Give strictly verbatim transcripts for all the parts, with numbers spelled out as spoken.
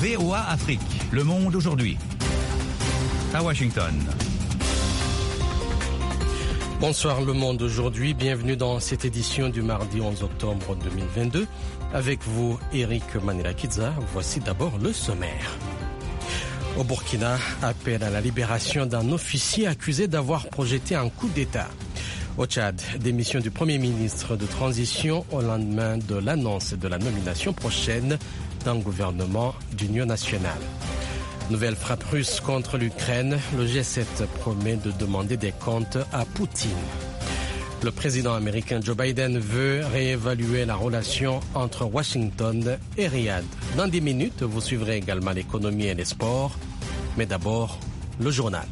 V O A Afrique, Le Monde aujourd'hui. À Washington. Bonsoir Le Monde aujourd'hui, bienvenue dans cette édition du mardi onze octobre deux mille vingt-deux. Avec vous, Eric Manela-Kidza, voici d'abord le sommaire. Au Burkina, appel à la libération d'un officier accusé d'avoir projeté un coup d'État. Au Tchad, démission du Premier ministre de transition au lendemain de l'annonce de la nomination prochaine d'un gouvernement d'union nationale. Nouvelle frappe russe contre l'Ukraine, le G sept promet de demander des comptes à Poutine. Le président américain Joe Biden veut réévaluer la relation entre Washington et Riyad. Dans dix minutes, vous suivrez également l'économie et les sports. Mais d'abord, le journal.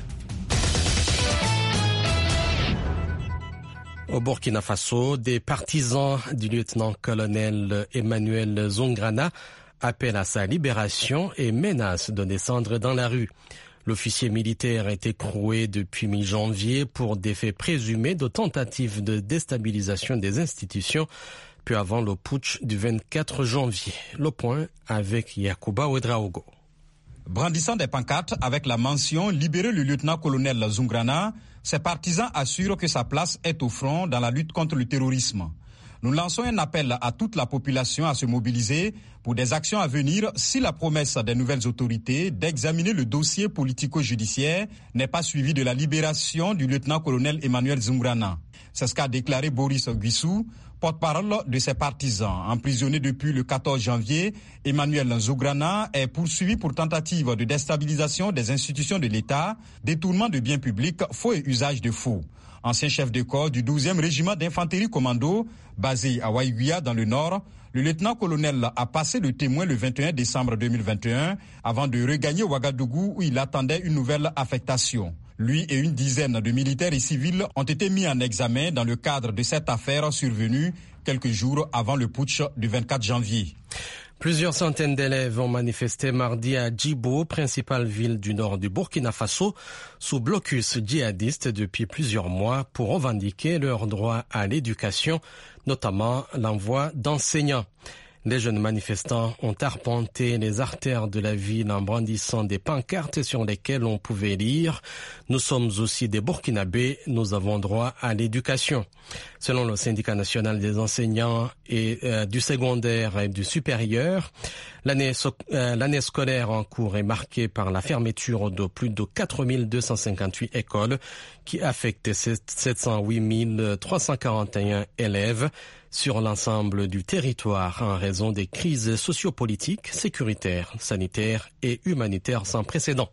Au Burkina Faso, des partisans du lieutenant-colonel Emmanuel Zungrana appellent à sa libération et menacent de descendre dans la rue. L'officier militaire a été écroué depuis mi-janvier pour des faits présumés de tentatives de déstabilisation des institutions, puis avant le putsch du vingt-quatre janvier. Le point avec Yacouba Ouedraogo. Brandissant des pancartes avec la mention « Libérer le lieutenant-colonel Zungrana », ses partisans assurent que sa place est au front dans la lutte contre le terrorisme. Nous lançons un appel à toute la population à se mobiliser pour des actions à venir si la promesse des nouvelles autorités d'examiner le dossier politico-judiciaire n'est pas suivie de la libération du lieutenant-colonel Emmanuel Zungrana. C'est ce qu'a déclaré Boris Guissou, porte-parole de ses partisans. Emprisonné depuis le quatorze janvier, Emmanuel Zungrana est poursuivi pour tentative de déstabilisation des institutions de l'État, détournement de biens publics, faux et usage de faux. Ancien chef de corps du douzième régiment d'infanterie commando, basé à Waïguia dans le nord, le lieutenant-colonel a passé le témoin le vingt et un décembre deux mille vingt et un avant de regagner Ouagadougou où il attendait une nouvelle affectation. Lui et une dizaine de militaires et civils ont été mis en examen dans le cadre de cette affaire survenue quelques jours avant le putsch du vingt-quatre janvier. Plusieurs centaines d'élèves ont manifesté mardi à Djibo, principale ville du nord du Burkina Faso, sous blocus djihadiste depuis plusieurs mois pour revendiquer leur droit à l'éducation, notamment l'envoi d'enseignants. Les jeunes manifestants ont arpenté les artères de la ville en brandissant des pancartes sur lesquelles on pouvait lire « Nous sommes aussi des Burkinabés, nous avons droit à l'éducation ». Selon le syndicat national des enseignants et euh, du secondaire et du supérieur, l'année, so euh, l'année scolaire en cours est marquée par la fermeture de plus de quatre mille deux cent cinquante-huit écoles qui affectent sept cent huit mille trois cent quarante et un élèves sur l'ensemble du territoire en raison des crises sociopolitiques, sécuritaires, sanitaires et humanitaires sans précédent.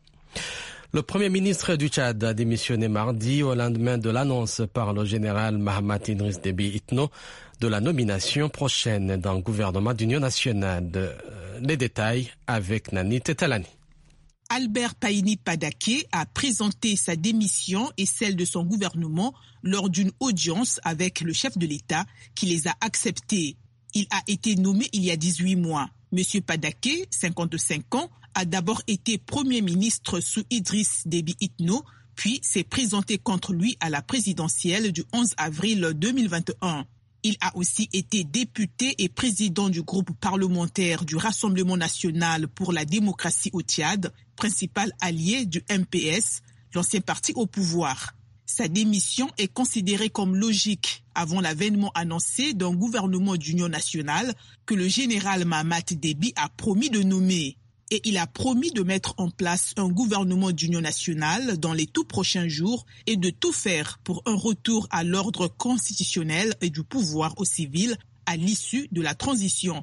Le Premier ministre du Tchad a démissionné mardi au lendemain de l'annonce par le général Mahamat Idriss Déby Itno de la nomination prochaine d'un gouvernement d'union nationale. Les détails avec Nani Tetalani. Albert Payini Padaké a présenté sa démission et celle de son gouvernement lors d'une audience avec le chef de l'État qui les a acceptés. Il a été nommé il y a dix-huit mois. Monsieur Padaké, cinquante-cinq ans, a d'abord été Premier ministre sous Idriss Déby Itno, puis s'est présenté contre lui à la présidentielle du onze avril deux mille vingt et un. Il a aussi été député et président du groupe parlementaire du Rassemblement national pour la démocratie au Tchad, principal allié du M P S, l'ancien parti au pouvoir. Sa démission est considérée comme logique avant l'avènement annoncé d'un gouvernement d'union nationale que le général Mahamat Déby a promis de nommer. Et il a promis de mettre en place un gouvernement d'union nationale dans les tout prochains jours et de tout faire pour un retour à l'ordre constitutionnel et du pouvoir aux civils à l'issue de la transition.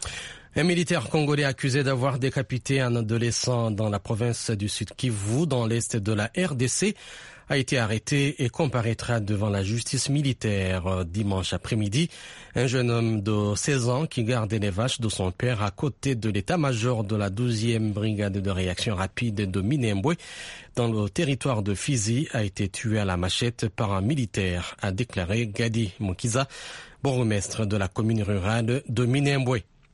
Un militaire congolais accusé d'avoir décapité un adolescent dans la province du Sud Kivu, dans l'est de la R D C, a été arrêté et comparaîtra devant la justice militaire dimanche après-midi. Un jeune homme de seize ans qui gardait les vaches de son père à côté de l'état-major de la douzième brigade de réaction rapide de Minembwe dans le territoire de Fizi a été tué à la machette par un militaire, a déclaré Gadi Mukiza, bourgmestre de la commune rurale de Minembwe.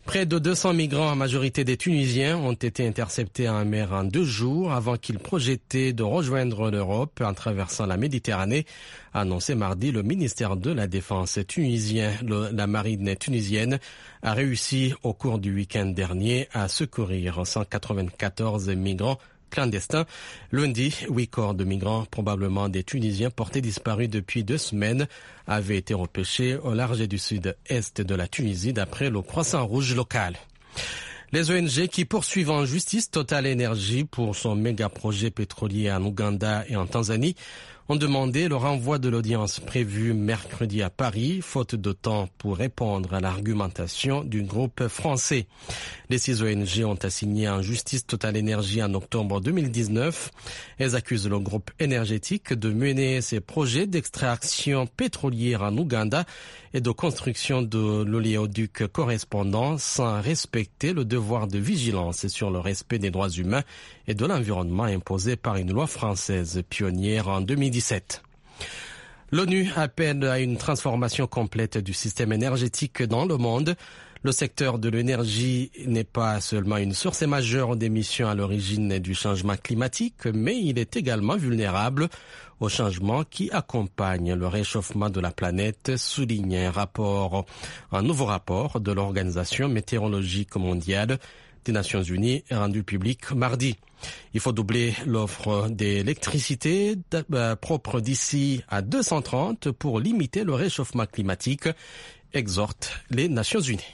Près de deux cents migrants, en majorité des Tunisiens, ont été interceptés en mer en deux jours avant qu'ils projetaient de rejoindre l'Europe en traversant la Méditerranée, a annoncé mardi le ministère de la Défense tunisien. Le, la marine tunisienne a réussi au cours du week-end dernier à secourir cent quatre-vingt-quatorze migrants clandestins. Lundi, huit corps de migrants, probablement des Tunisiens portés disparus depuis deux semaines, avaient été repêchés au large du sud-est de la Tunisie d'après le Croissant Rouge local. Les O N G qui poursuivent en justice Total Energy pour son méga projet pétrolier en Ouganda et en Tanzanie ont demandé le renvoi de l'audience prévue mercredi à Paris, faute de temps pour répondre à l'argumentation du groupe français. Les six O N G ont assigné en justice Total Energy en octobre deux mille dix-neuf. Elles accusent le groupe énergétique de mener ses projets d'extraction pétrolière en Ouganda et de construction de l'oléoduc correspondant sans respecter le devoir de vigilance sur le respect des droits humains et de l'environnement imposé par une loi française pionnière en deux mille dix-sept. L'ONU appelle à une transformation complète du système énergétique dans le monde. Le secteur de l'énergie n'est pas seulement une source majeure d'émissions à l'origine du changement climatique, mais il est également vulnérable aux changements qui accompagnent le réchauffement de la planète, souligne un rapport, un nouveau rapport de l'Organisation météorologique mondiale des Nations Unies rendu public mardi. Il faut doubler l'offre d'électricité propre d'ici à deux cent trente pour limiter le réchauffement climatique, exhortent les Nations Unies.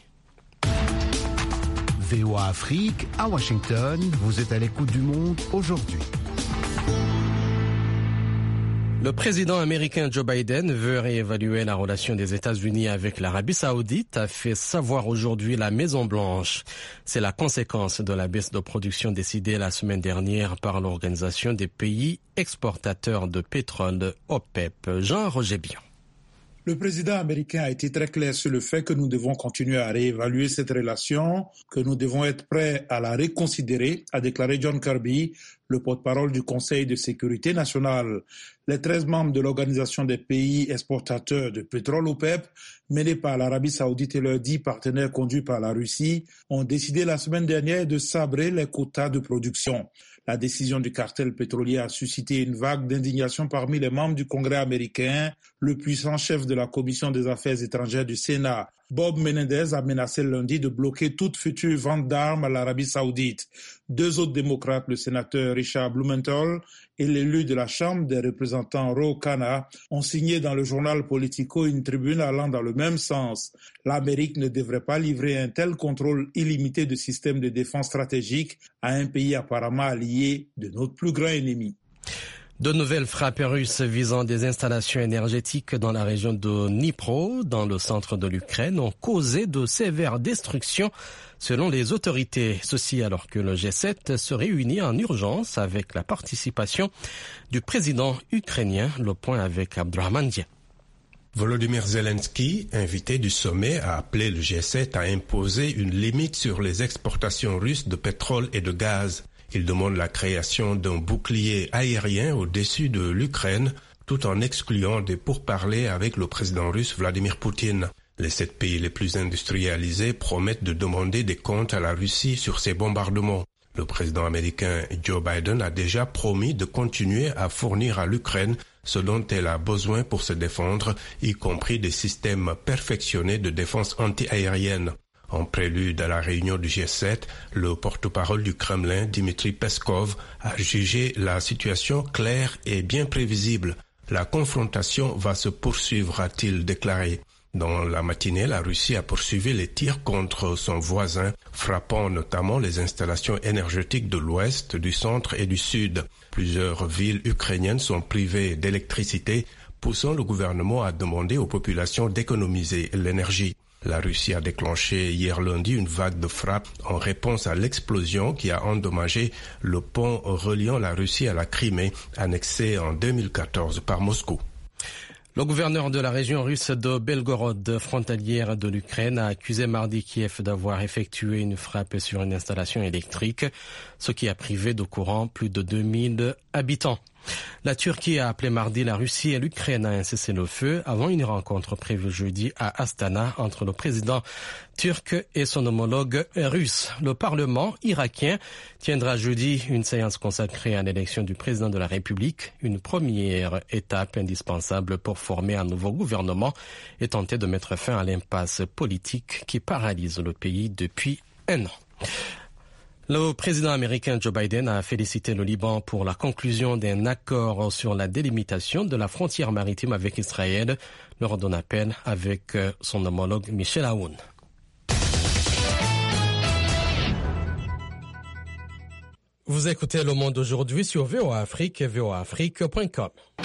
V O A Afrique, à Washington, vous êtes à l'écoute du monde aujourd'hui. Le président américain Joe Biden veut réévaluer la relation des États-Unis avec l'Arabie Saoudite, a fait savoir aujourd'hui la Maison-Blanche. C'est la conséquence de la baisse de production décidée la semaine dernière par l'Organisation des pays exportateurs de pétrole OPEP. Jean-Roger Bion. Le président américain a été très clair sur le fait que nous devons continuer à réévaluer cette relation, que nous devons être prêts à la reconsidérer, a déclaré John Kirby, le porte-parole du Conseil de sécurité nationale. Les treize membres de l'Organisation des pays exportateurs de pétrole OPEP, menés par l'Arabie Saoudite et leurs dix partenaires conduits par la Russie, ont décidé la semaine dernière de sabrer les quotas de production. La décision du cartel pétrolier a suscité une vague d'indignation parmi les membres du Congrès américain. Le puissant chef de la Commission des affaires étrangères du Sénat, Bob Menendez, a menacé lundi de bloquer toute future vente d'armes à l'Arabie Saoudite. Deux autres démocrates, le sénateur Richard Blumenthal et l'élu de la Chambre des représentants Ro Khanna, ont signé dans le journal Politico une tribune allant dans le même sens. L'Amérique ne devrait pas livrer un tel contrôle illimité de systèmes de défense stratégique à un pays apparemment allié de notre plus grand ennemi. De nouvelles frappes russes visant des installations énergétiques dans la région de Dnipro, dans le centre de l'Ukraine, ont causé de sévères destructions selon les autorités. Ceci alors que le G sept se réunit en urgence avec la participation du président ukrainien. Le point avec Abdurrahman Dia. Volodymyr Zelensky, invité du sommet, a appelé le G sept à imposer une limite sur les exportations russes de pétrole et de gaz. Il demande la création d'un bouclier aérien au-dessus de l'Ukraine, tout en excluant des pourparlers avec le président russe Vladimir Poutine. Les sept pays les plus industrialisés promettent de demander des comptes à la Russie sur ces bombardements. Le président américain Joe Biden a déjà promis de continuer à fournir à l'Ukraine ce dont elle a besoin pour se défendre, y compris des systèmes perfectionnés de défense anti-aérienne. En prélude à la réunion du G sept, le porte-parole du Kremlin, Dmitry Peskov, a jugé la situation claire et bien prévisible. La confrontation va se poursuivre, a-t-il déclaré. Dans la matinée, la Russie a poursuivi les tirs contre son voisin, frappant notamment les installations énergétiques de l'ouest, du centre et du sud. Plusieurs villes ukrainiennes sont privées d'électricité, poussant le gouvernement à demander aux populations d'économiser l'énergie. La Russie a déclenché hier lundi une vague de frappes en réponse à l'explosion qui a endommagé le pont reliant la Russie à la Crimée, annexé en deux mille quatorze par Moscou. Le gouverneur de la région russe de Belgorod, frontalière de l'Ukraine, a accusé mardi Kiev d'avoir effectué une frappe sur une installation électrique, ce qui a privé de courant plus de deux mille habitants. La Turquie a appelé mardi la Russie et l'Ukraine à un cessez-le-feu avant une rencontre prévue jeudi à Astana entre le président turc et son homologue russe. Le Parlement irakien tiendra jeudi une séance consacrée à l'élection du président de la République, une première étape indispensable pour former un nouveau gouvernement et tenter de mettre fin à l'impasse politique qui paralyse le pays depuis un an. Le président américain Joe Biden a félicité le Liban pour la conclusion d'un accord sur la délimitation de la frontière maritime avec Israël lors d'un appel avec son homologue Michel Aoun. Vous écoutez Le Monde aujourd'hui sur V O A Afrique et V O A Afrique point com.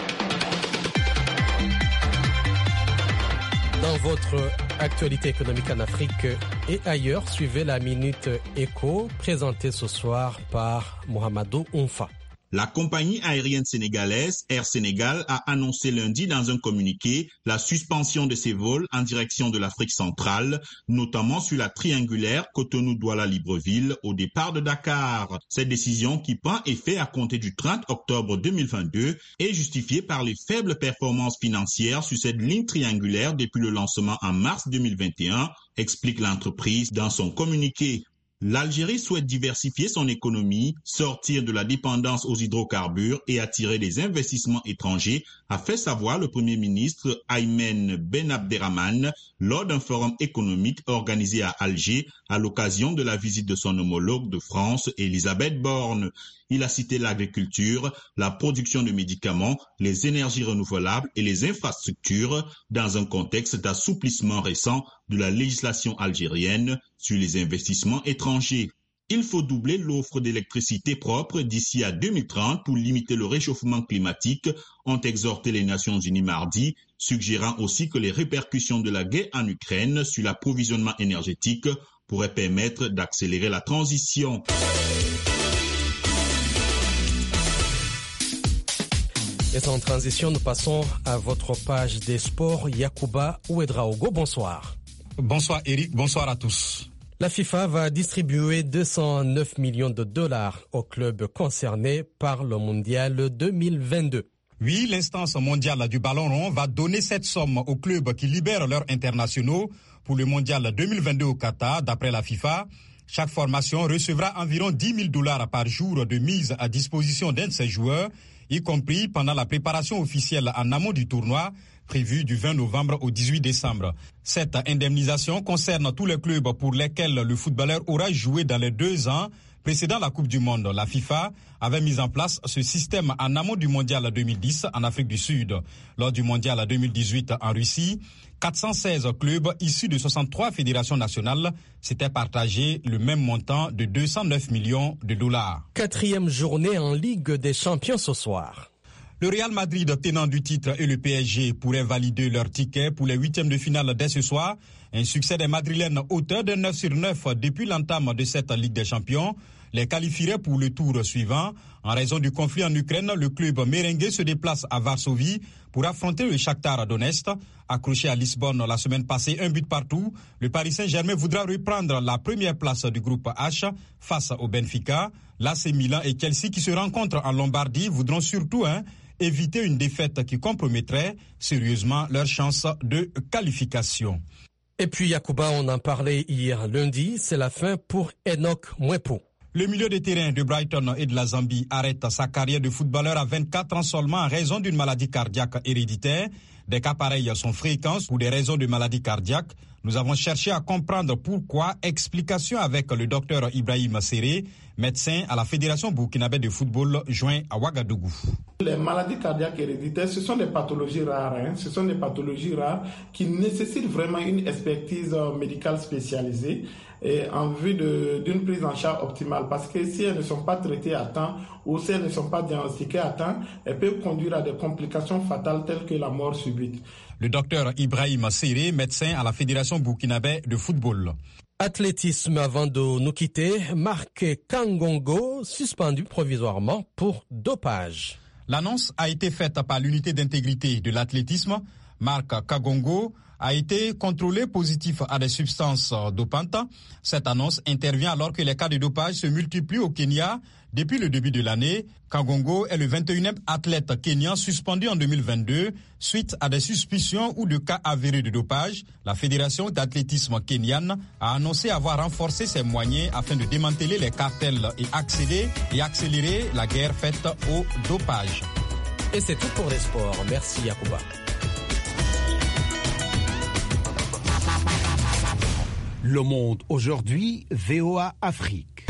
Dans votre actualité économique en Afrique et ailleurs, suivez la Minute Éco présentée ce soir par Mohamedou Oumfa. La compagnie aérienne sénégalaise Air Sénégal a annoncé lundi dans un communiqué la suspension de ses vols en direction de l'Afrique centrale, notamment sur la triangulaire Cotonou-Douala-Libreville au départ de Dakar. Cette décision, qui prend effet à compter du trente octobre deux mille vingt-deux, est justifiée par les faibles performances financières sur cette ligne triangulaire depuis le lancement en mars deux mille vingt et un, explique l'entreprise dans son communiqué. L'Algérie souhaite diversifier son économie, sortir de la dépendance aux hydrocarbures et attirer des investissements étrangers, a fait savoir le Premier ministre Aymen Ben Abderrahmane lors d'un forum économique organisé à Alger à l'occasion de la visite de son homologue de France, Elisabeth Borne. Il a cité l'agriculture, la production de médicaments, les énergies renouvelables et les infrastructures dans un contexte d'assouplissement récent de la législation algérienne sur les investissements étrangers. Il faut doubler l'offre d'électricité propre d'ici à deux mille trente pour limiter le réchauffement climatique, ont exhorté les Nations Unies mardi, suggérant aussi que les répercussions de la guerre en Ukraine sur l'approvisionnement énergétique pourraient permettre d'accélérer la transition. Et sans transition, nous passons à votre page des sports. Yacouba Ouedraogo, bonsoir. Bonsoir Eric, bonsoir à tous. La FIFA va distribuer deux cent neuf millions de dollars aux clubs concernés par le mondial deux mille vingt-deux. Oui, l'instance mondiale du ballon rond va donner cette somme aux clubs qui libèrent leurs internationaux pour le mondial deux mille vingt-deux au Qatar, d'après la FIFA. Chaque formation recevra environ dix mille dollars par jour de mise à disposition d'un de ses joueurs, y compris pendant la préparation officielle en amont du tournoi, prévu du vingt novembre au dix-huit décembre. Cette indemnisation concerne tous les clubs pour lesquels le footballeur aura joué dans les deux ans précédant la Coupe du Monde. La FIFA avait mis en place ce système en amont du Mondial deux mille dix en Afrique du Sud. Lors du Mondial deux mille dix-huit en Russie, quatre cent seize clubs issus de soixante-trois fédérations nationales s'étaient partagés le même montant de deux cent neuf millions de dollars. Quatrième journée en Ligue des Champions ce soir. Le Real Madrid, tenant du titre, et le P S G pourraient valider leur ticket pour les huitièmes de finale dès ce soir. Un succès des Madrilènes, auteur de neuf sur neuf depuis l'entame de cette Ligue des Champions, les qualifierait pour le tour suivant. En raison du conflit en Ukraine, le club merengue se déplace à Varsovie pour affronter le Shakhtar Donetsk. Accroché à Lisbonne la semaine passée, un but partout, le Paris Saint-Germain voudra reprendre la première place du groupe H face au Benfica. L'A C Milan et Chelsea, qui se rencontrent en Lombardie, voudront surtout hein, éviter une défaite qui compromettrait sérieusement leurs chances de qualification. Et puis Yacouba, on en parlait hier lundi, c'est la fin pour Enoch Mwepo. Le milieu de terrain de Brighton et de la Zambie arrête sa carrière de footballeur à vingt-quatre ans seulement en raison d'une maladie cardiaque héréditaire. Des cas pareils sont fréquents pour des raisons de maladie cardiaque. Nous avons cherché à comprendre pourquoi. Explication avec le docteur Ibrahim Serré, médecin à la Fédération burkinabé de football, joint à Ouagadougou. Les maladies cardiaques héréditaires, ce sont des pathologies rares. Hein. Ce sont des pathologies rares qui nécessitent vraiment une expertise médicale spécialisée et en vue de, d'une prise en charge optimale. Parce que si elles ne sont pas traitées à temps ou si elles ne sont pas diagnostiquées à temps, elles peuvent conduire à des complications fatales telles que la mort subite. Le docteur Ibrahim Serré, médecin à la Fédération burkinabé de football. Athlétisme, avant de nous quitter, Marc Kangongo suspendu provisoirement pour dopage. L'annonce a été faite par l'unité d'intégrité de l'athlétisme. Marc Kagongo, a été contrôlé positif à des substances dopantes. Cette annonce intervient alors que les cas de dopage se multiplient au Kenya depuis le début de l'année. Kagongo est le vingt et unième athlète kenyan suspendu en deux mille vingt-deux suite à des suspicions ou de cas avérés de dopage. La Fédération d'athlétisme kenyane a annoncé avoir renforcé ses moyens afin de démanteler les cartels et accéder et accélérer la guerre faite au dopage. Et c'est tout pour les sports. Merci Yacouba. Le Monde aujourd'hui, V O A Afrique.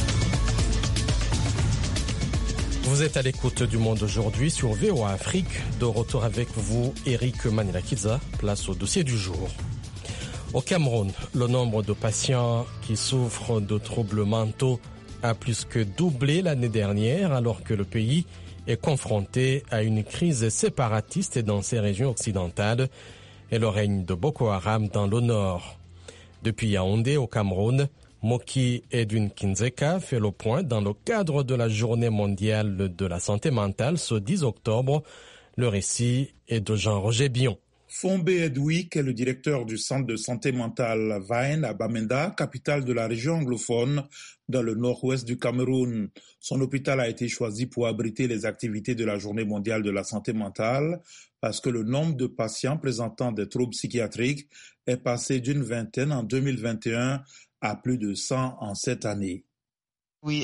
Vous êtes à l'écoute du Monde aujourd'hui sur V O A Afrique. De retour avec vous, Eric Manila-Kiza. Place au dossier du jour. Au Cameroun, le nombre de patients qui souffrent de troubles mentaux a plus que doublé l'année dernière, alors que le pays est confronté à une crise séparatiste dans ses régions occidentales et le règne de Boko Haram dans le nord. Depuis Yaoundé, au Cameroun, Moki Edwin Kinzeka fait le point dans le cadre de la Journée mondiale de la santé mentale ce dix octobre. Le récit est de Jean-Roger Bion. Fombe Edwick est le directeur du centre de santé mentale Vain à Bamenda, capitale de la région anglophone dans le nord-ouest du Cameroun. Son hôpital a été choisi pour abriter les activités de la Journée mondiale de la santé mentale parce que le nombre de patients présentant des troubles psychiatriques est passé d'une vingtaine en deux mille vingt et un à plus de cent en cette année. Nous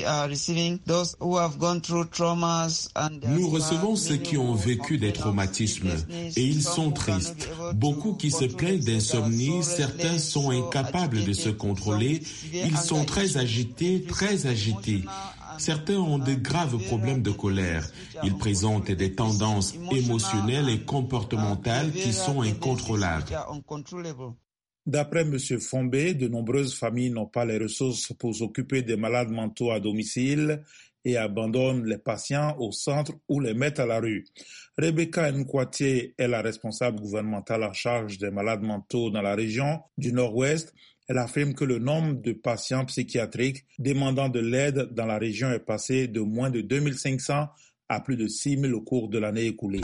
recevons ceux qui ont vécu des traumatismes et ils sont tristes. Beaucoup qui se plaignent d'insomnie, certains sont incapables de se contrôler, ils sont très agités, très agités. Certains ont de graves problèmes de colère. Ils présentent des tendances émotionnelles et comportementales qui sont incontrôlables. D'après M. Fombe, de nombreuses familles n'ont pas les ressources pour s'occuper des malades mentaux à domicile et abandonnent les patients au centre ou les mettent à la rue. Rebecca Nkwatié est la responsable gouvernementale en charge des malades mentaux dans la région du Nord-Ouest. Elle affirme que le nombre de patients psychiatriques demandant de l'aide dans la région est passé de moins de deux mille cinq cents à plus de six mille au cours de l'année écoulée.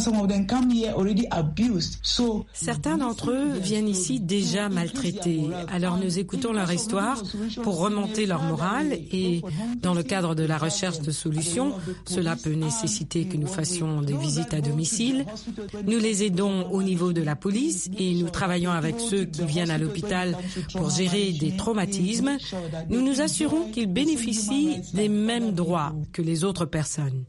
Certains d'entre eux viennent ici déjà maltraités. Alors nous écoutons leur histoire pour remonter leur morale et dans le cadre de la recherche de solutions, cela peut nécessiter que nous fassions des visites à domicile. Nous les aidons au niveau de la police et nous travaillons avec ceux qui viennent à l'hôpital pour gérer des traumatismes. Nous nous assurons qu'ils bénéficient des mêmes droits que les autres personnes.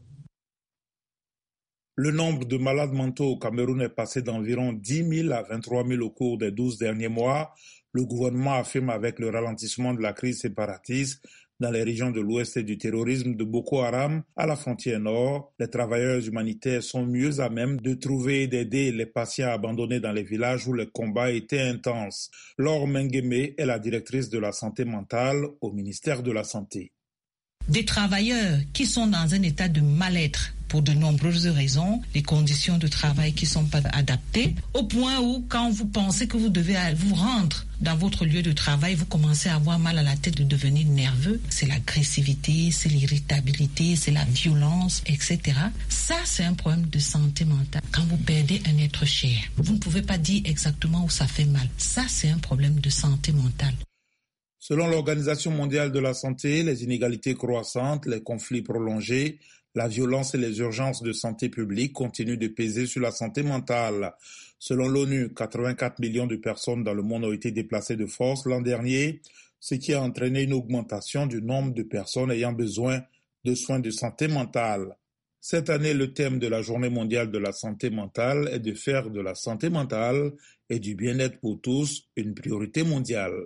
Le nombre de malades mentaux au Cameroun est passé d'environ dix mille à vingt-trois mille au cours des douze derniers mois. Le gouvernement affirme avec le ralentissement de la crise séparatiste dans les régions de l'Ouest et du terrorisme de Boko Haram à la frontière nord, les travailleurs humanitaires sont mieux à même de trouver et d'aider les patients abandonnés dans les villages où les combats étaient intenses. Laure Mengeme est la directrice de la santé mentale au ministère de la Santé. Des travailleurs qui sont dans un état de mal-être pour de nombreuses raisons, les conditions de travail qui ne sont pas adaptées, au point où quand vous pensez que vous devez vous rendre dans votre lieu de travail, vous commencez à avoir mal à la tête, de devenir nerveux. C'est l'agressivité, c'est l'irritabilité, c'est la violence, et cetera. Ça, c'est un problème de santé mentale. Quand vous perdez un être cher, vous ne pouvez pas dire exactement où ça fait mal. Ça, c'est un problème de santé mentale. Selon l'Organisation mondiale de la santé, les inégalités croissantes, les conflits prolongés, la violence et les urgences de santé publique continuent de peser sur la santé mentale. Selon l'ONU, quatre-vingt-quatre millions de personnes dans le monde ont été déplacées de force l'an dernier, ce qui a entraîné une augmentation du nombre de personnes ayant besoin de soins de santé mentale. Cette année, le thème de la Journée mondiale de la santé mentale est de faire de la santé mentale et du bien-être pour tous une priorité mondiale.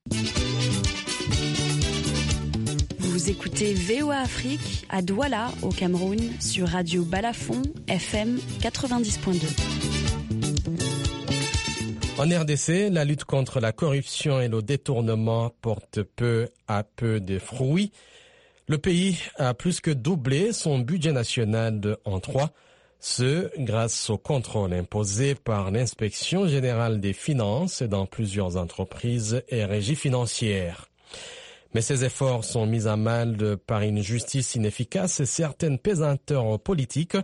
Vous écoutez V O A Afrique à Douala, au Cameroun, sur Radio Balafon, F M quatre-vingt-dix point deux. En R D C, la lutte contre la corruption et le détournement porte peu à peu de fruits. Le pays a plus que doublé son budget national de en trois, ce grâce au contrôle imposé par l'Inspection générale des finances dans plusieurs entreprises et régies financières. Mais ces efforts sont mis à mal par une justice inefficace et certaines pesanteurs politiques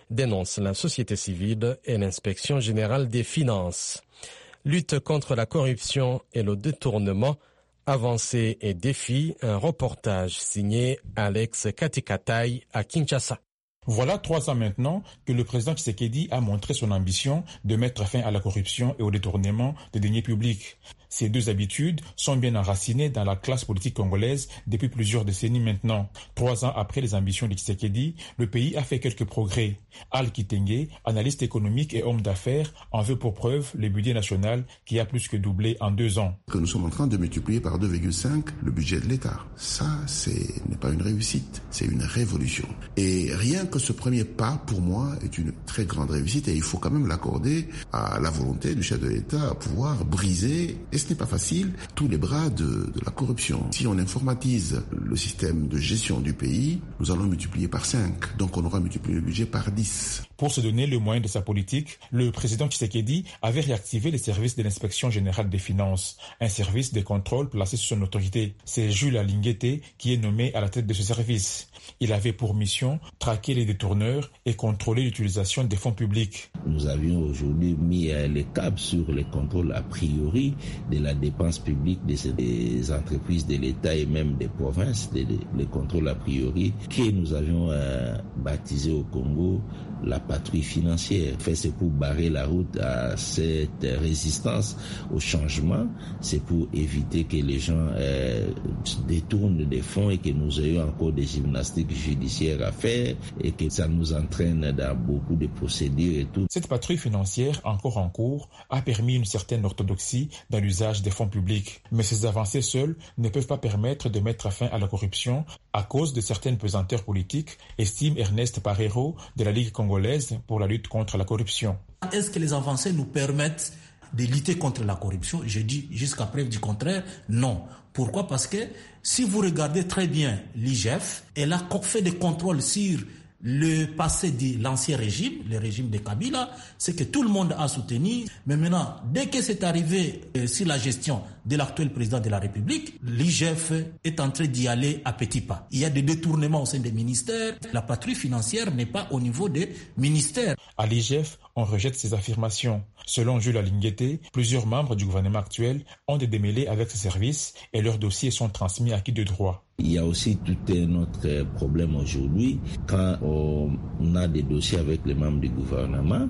dénoncent la société civile et l'inspection générale des finances. Lutte contre la corruption et le détournement, avancées et défis, un reportage signé Alex Katikataï à Kinshasa. Voilà trois ans maintenant que le président Tshisekedi a montré son ambition de mettre fin à la corruption et au détournement des deniers publics. Ces deux habitudes sont bien enracinées dans la classe politique congolaise depuis plusieurs décennies maintenant. Trois ans après les ambitions de Tshisekedi, le pays a fait quelques progrès. Al Kitenge, analyste économique et homme d'affaires, en veut pour preuve le budget national qui a plus que doublé en deux ans. Que nous sommes en train de multiplier par deux virgule cinq le budget de l'État. Ça, ce n'est pas une réussite, c'est une révolution. Et rien que ce premier pas, pour moi, est une très grande réussite et il faut quand même l'accorder à la volonté du chef de l'État à pouvoir briser, et ce n'est pas facile, tous les bras de, de la corruption. Si on informatise le système de gestion du pays, nous allons multiplier par cinq. Donc on aura multiplié le budget par dix. Pour se donner le moyen de sa politique, le président Tshisekedi avait réactivé les services de l'inspection générale des finances, un service de contrôle placé sous son autorité. C'est Jules Alinguete qui est nommé à la tête de ce service. Il avait pour mission traquer les détourneurs et contrôler l'utilisation des fonds publics. Nous avions aujourd'hui mis les câbles sur les contrôles a priori de la dépense publique des entreprises de l'État et même des provinces, les contrôles a priori que nous avions euh, baptisé au Congo la patrouille financière. Fait, c'est pour barrer la route à cette résistance au changement, c'est pour éviter que les gens euh, détournent des fonds et que nous ayons encore des gymnastiques judiciaires à faire et que ça nous entraîne dans beaucoup de procédures et tout. Cette patrouille financière encore en cours a permis une certaine orthodoxie dans l'usage des fonds publics. Mais ces avancées seules ne peuvent pas permettre de mettre fin à la corruption à cause de certaines pesanteurs politiques, estime Ernest Parero de la Ligue congolaise pour la lutte contre la corruption. Est-ce que les avancées nous permettent de lutter contre la corruption? Je dis jusqu'à preuve du contraire, non. Pourquoi? Parce que si vous regardez très bien l'I G F, elle a fait des contrôles sur le passé de l'ancien régime, le régime de Kabila, c'est que tout le monde a soutenu. Mais maintenant, dès que c'est arrivé euh, sur la gestion de l'actuel président de la République, l'I G F est en train d'y aller à petits pas. Il y a des détournements au sein des ministères. La patrouille financière n'est pas au niveau des ministères. À l'I G F, on rejette ces affirmations. Selon Jules Alinguete, plusieurs membres du gouvernement actuel ont des démêlés avec ces services et leurs dossiers sont transmis à qui de droit. Il y a aussi tout un autre problème aujourd'hui. Quand on a des dossiers avec les membres du gouvernement,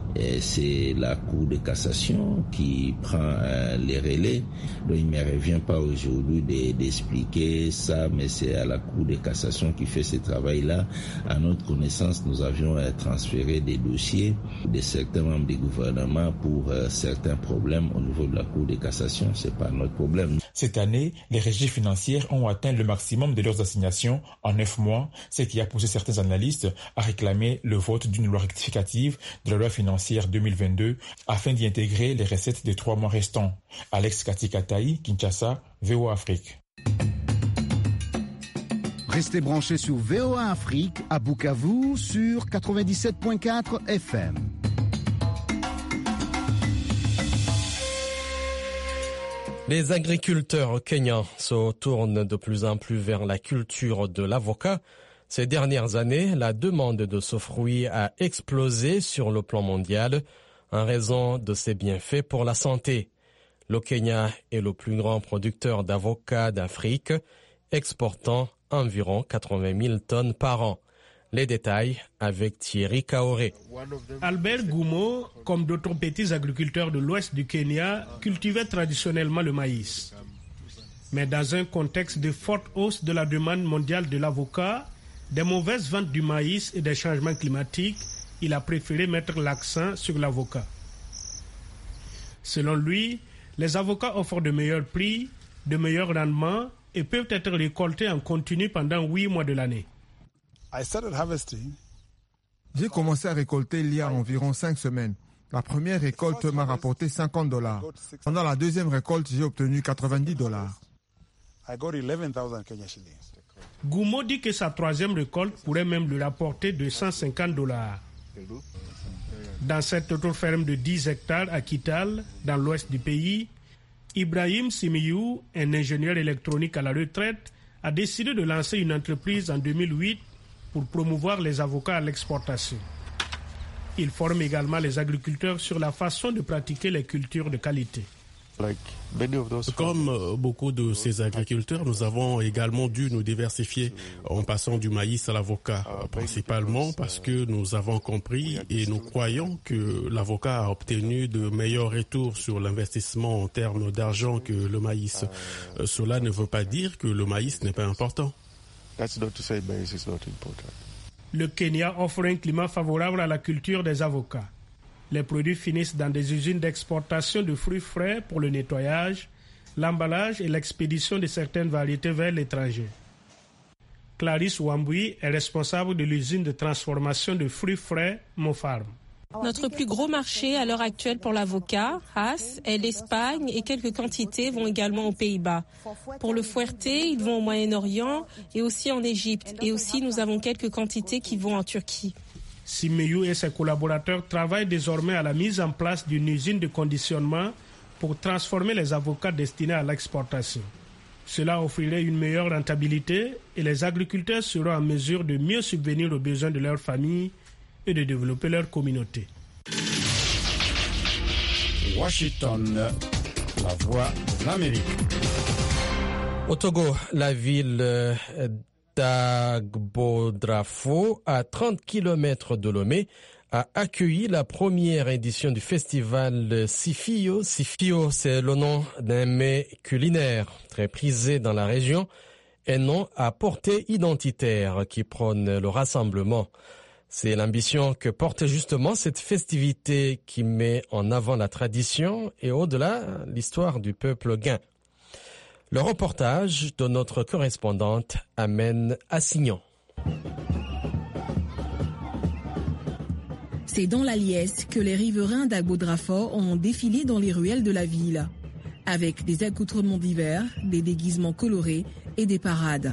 c'est la Cour de cassation qui prend euh, les relais. Donc il ne me revient pas aujourd'hui de, d'expliquer ça, mais c'est à la Cour de cassation qui fait ce travail-là. À notre connaissance, nous avions euh, transféré des dossiers de certains membres du gouvernement pour euh, certains problèmes au niveau de la Cour de cassation. C'est pas notre problème. Cette année, les régies financières ont atteint le maximum de leurs assignations en neuf mois, ce qui a poussé certains analystes à réclamer le vote d'une loi rectificative de la loi financière deux mille vingt-deux afin d'y intégrer les recettes des trois mois restants. Alex Katikataï, Kinshasa, V O A Afrique. Restez branchés sur V O A Afrique à Bukavu sur quatre-vingt-dix-sept virgule quatre F M. Les agriculteurs kenyans se tournent de plus en plus vers la culture de l'avocat. Ces dernières années, la demande de ce fruit a explosé sur le plan mondial en raison de ses bienfaits pour la santé. Le Kenya est le plus grand producteur d'avocats d'Afrique, exportant environ quatre-vingt mille tonnes par an. Les détails avec Thierry Kaoré. Albert Goumo, comme d'autres petits agriculteurs de l'ouest du Kenya, cultivait traditionnellement le maïs. Mais dans un contexte de forte hausse de la demande mondiale de l'avocat, des mauvaises ventes du maïs et des changements climatiques, il a préféré mettre l'accent sur l'avocat. Selon lui, les avocats offrent de meilleurs prix, de meilleurs rendements et peuvent être récoltés en continu pendant huit mois de l'année. J'ai commencé à récolter il y a environ cinq semaines. La première récolte m'a rapporté cinquante dollars. Pendant la deuxième récolte, j'ai obtenu quatre-vingt-dix dollars. Goumo dit que sa troisième récolte pourrait même lui rapporter deux cent cinquante dollars. Dans cette autre ferme de dix hectares à Kitale, dans l'ouest du pays, Ibrahim Simiou, un ingénieur électronique à la retraite, a décidé de lancer une entreprise en deux mille huit pour promouvoir les avocats à l'exportation. Il forme également les agriculteurs sur la façon de pratiquer les cultures de qualité. Comme beaucoup de ces agriculteurs, nous avons également dû nous diversifier en passant du maïs à l'avocat, principalement parce que nous avons compris et nous croyons que l'avocat a obtenu de meilleurs retours sur l'investissement en termes d'argent que le maïs. Cela ne veut pas dire que le maïs n'est pas important. Le Kenya offre un climat favorable à la culture des avocats. Les produits finissent dans des usines d'exportation de fruits frais pour le nettoyage, l'emballage et l'expédition de certaines variétés vers l'étranger. Clarisse Wambui est responsable de l'usine de transformation de fruits frais Mofarm. Notre plus gros marché à l'heure actuelle pour l'avocat, Haas, est l'Espagne et quelques quantités vont également aux Pays-Bas. Pour le Fuerte, ils vont au Moyen-Orient et aussi en Égypte. Et aussi, nous avons quelques quantités qui vont en Turquie. Simeyu et ses collaborateurs travaillent désormais à la mise en place d'une usine de conditionnement pour transformer les avocats destinés à l'exportation. Cela offrirait une meilleure rentabilité et les agriculteurs seront en mesure de mieux subvenir aux besoins de leur famille et de développer leur communauté. Washington, la voix de l'Amérique. Au Togo, la ville d'Agbodrafo, à trente kilomètres de Lomé, a accueilli la première édition du festival Sifio. Sifio, c'est le nom d'un mets culinaire très prisé dans la région, un nom à portée identitaire qui prône le rassemblement. C'est l'ambition que porte justement cette festivité qui met en avant la tradition et au-delà l'histoire du peuple guin. Le reportage de notre correspondante Amène Assignon. C'est dans la liesse que les riverains d'Agbodrafo ont défilé dans les ruelles de la ville, avec des accoutrements divers, des déguisements colorés et des parades.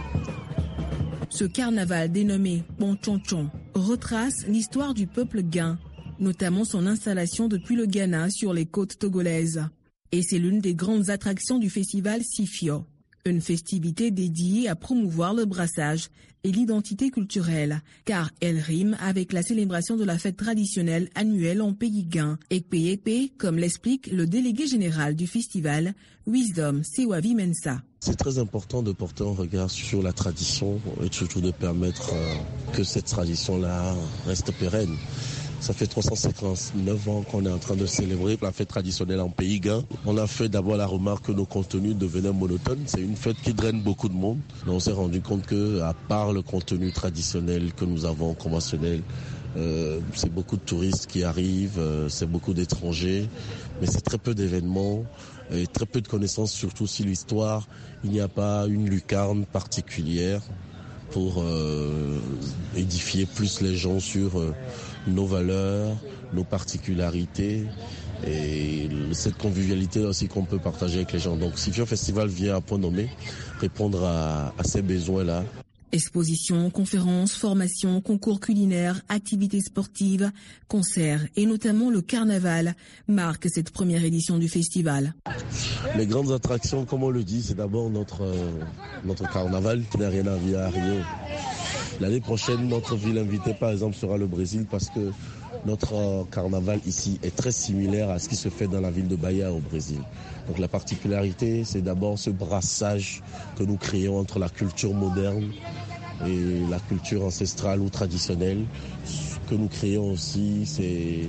Ce carnaval dénommé Bonchonchon retrace l'histoire du peuple guin, notamment son installation depuis le Ghana sur les côtes togolaises. Et c'est l'une des grandes attractions du festival Sifio, une festivité dédiée à promouvoir le brassage et l'identité culturelle, car elle rime avec la célébration de la fête traditionnelle annuelle en pays guin, Ekpe-Ekpe, comme l'explique le délégué général du festival, Wisdom Sewavi Mensa. C'est très important de porter un regard sur la tradition et surtout de permettre que cette tradition-là reste pérenne. Ça fait trois cent cinquante-neuf ans qu'on est en train de célébrer la fête traditionnelle en pays guin. On a fait d'abord la remarque que nos contenus devenaient monotones. C'est une fête qui draine beaucoup de monde. Mais on s'est rendu compte que, à part le contenu traditionnel que nous avons, conventionnel, euh, c'est beaucoup de touristes qui arrivent, euh, c'est beaucoup d'étrangers, mais c'est très peu d'événements et très peu de connaissances, surtout si l'histoire, il n'y a pas une lucarne particulière pour euh, édifier plus les gens sur euh, nos valeurs, nos particularités et cette convivialité aussi qu'on peut partager avec les gens. Donc Sifio Festival vient à point nommé répondre à, à ces besoins-là. Expositions, conférences, formations, concours culinaires, activités sportives, concerts et notamment le carnaval marquent cette première édition du festival. Les grandes attractions, comme on le dit, c'est d'abord notre, euh, notre carnaval qui n'a rien à voir à Rio. L'année prochaine, notre ville invitée, par exemple, sera le Brésil parce que notre carnaval ici est très similaire à ce qui se fait dans la ville de Bahia au Brésil. Donc la particularité, c'est d'abord ce brassage que nous créons entre la culture moderne et la culture ancestrale ou traditionnelle. Ce que nous créons aussi, c'est,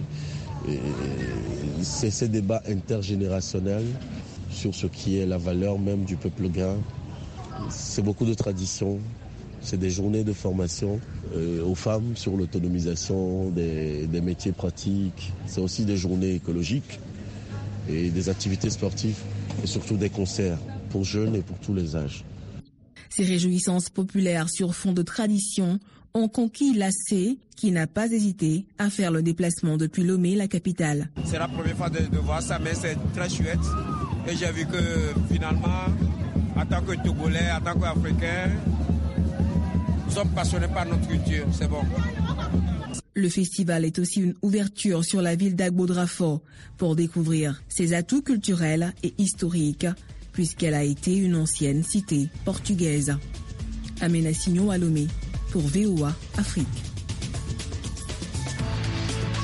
c'est ces débats intergénérationnels sur ce qui est la valeur même du peuple guin. C'est beaucoup de traditions. C'est des journées de formation euh, aux femmes sur l'autonomisation des, des métiers pratiques. C'est aussi des journées écologiques et des activités sportives et surtout des concerts pour jeunes et pour tous les âges. Ces réjouissances populaires sur fond de tradition ont conquis l'A C qui n'a pas hésité à faire le déplacement depuis Lomé, la capitale. C'est la première fois de, de voir ça, mais c'est très chouette. Et j'ai vu que finalement, en tant que Togolais, en tant qu'Africain, nous sommes passionnés par notre culture, c'est bon. Le festival est aussi une ouverture sur la ville d'Agbodrafo pour découvrir ses atouts culturels et historiques, puisqu'elle a été une ancienne cité portugaise. Amène Assignon à Lomé pour V O A Afrique.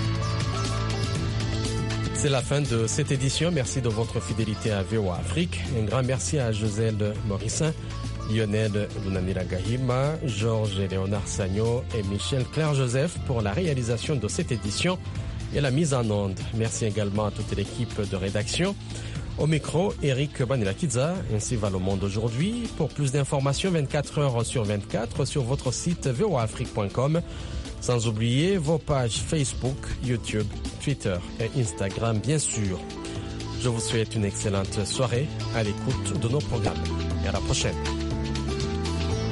C'est la fin de cette édition. Merci de votre fidélité à V O A Afrique. Un grand merci à Joselle Morissin, Lionel Lunanira Gahima, Georges et Léonard Sagno et Michel Claire-Joseph pour la réalisation de cette édition et la mise en onde. Merci également à toute l'équipe de rédaction. Au micro, Eric Banilakidza, ainsi va le monde aujourd'hui. Pour plus d'informations, vingt-quatre heures sur vingt-quatre sur votre site v o a afrique point com. Sans oublier vos pages Facebook, YouTube, Twitter et Instagram, bien sûr. Je vous souhaite une excellente soirée à l'écoute de nos programmes. Et à la prochaine.